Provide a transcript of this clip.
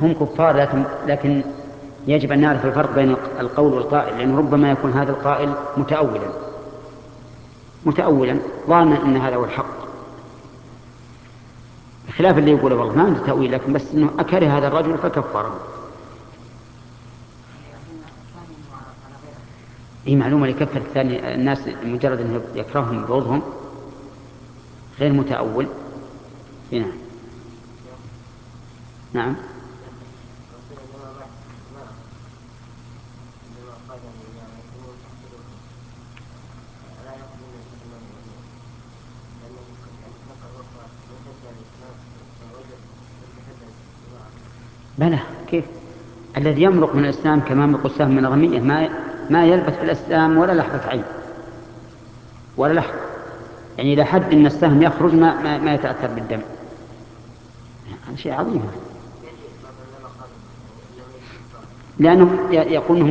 هم كفار، لكن يجب أن نعرف الفرق بين القول والقائل، لأنه ربما يكون هذا القائل متأولا ظانا أن هذا هو الحق، خلاف اللي يقول والله ما عنده تأويل، لكن بس أنه أكره هذا الرجل فكفره. هي معلومة لكفر الثاني الناس مجرد أنه يكرههم بغضهم غير متأول. هنا نعم. بلى كيف الذي يمرق من الإسلام كما يمرق السهم من الرمية ما يلبث في الإسلام ولا لحظة عين ولا لحظة، يعني إلى حد أن السهم يخرج ما يتأثر بالدم. هذا شيء عظيم، لأنه يقول